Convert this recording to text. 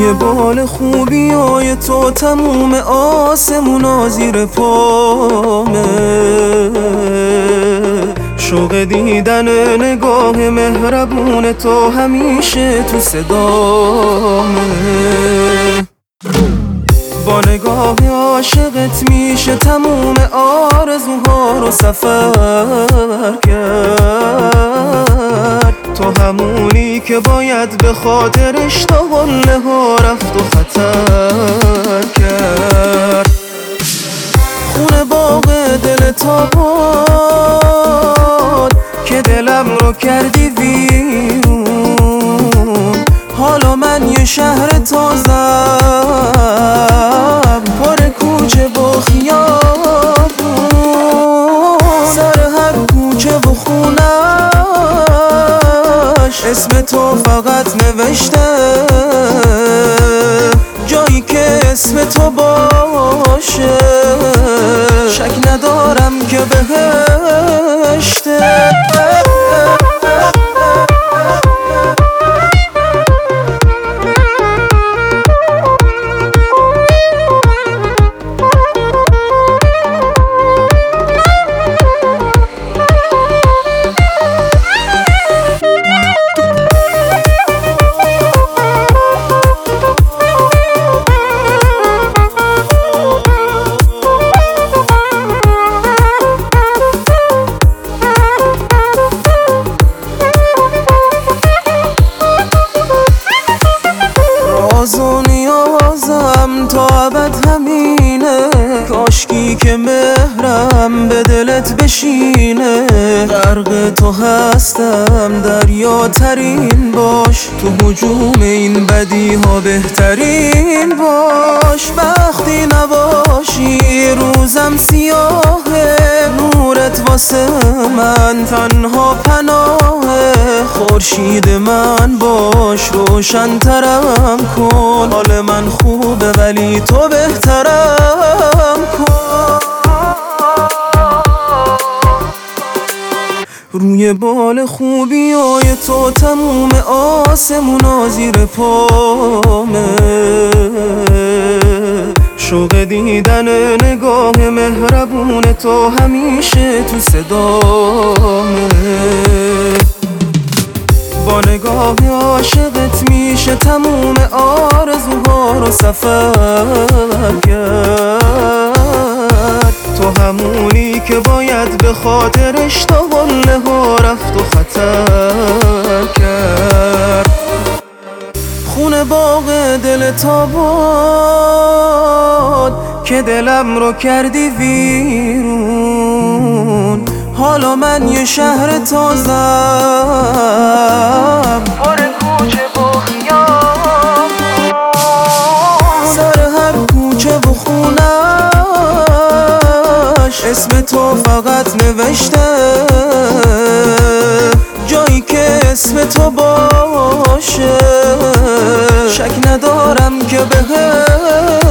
روی بال خوبی های تو تموم آسمونا زیر پامه، شوق دیدن نگاه مهربون تو همیشه تو صدامه. با نگاه عاشقت میشه تموم آرزوها رو سفر کرد. تو همونی که باید به خاطرش تا قله ها رفت و خطر کرد. خونه باغ دل تاباد که دلم رو کردی ویرون. حالا من یه شهر تازم پر کوچه و خیابون، سر هر کوچه و خونش اسم تو فقط نوشته، جایی که اسم تو باشه شک ندارم که بهشته. راز و نیازم تا ابد همینه، کاشکی که مهرم به دلت بشینه. غرق تو هستم دریا ترین باش، تو هجوم این بدی ها بهترین باش. وقتی نباشی روزم سیاهه، نورت واسه من تنها پناهه. خورشید من باش روشن ترم کن، حال من خوبه ولی تو بهترم کن. روی بال خوبی های تو تموم آسمونا زیر پامه، شوق دیدن نگاه مهربون تو همیشه تو صدامه. با نگاه عاشقت میشه تموم آرزوها رو سفر کرد. تو همونی که باید به خاطرش تا قله ها رفت و خطر کرد. خونه باغ دل تاباد که دلم رو کردی ویرون. حالا من یه شهر تازم پر کوچه و خیابون، سر هر کوچه و خونش اسم تو فقط نوشته، جایی که اسم تو باشه شک ندارم که بهشته.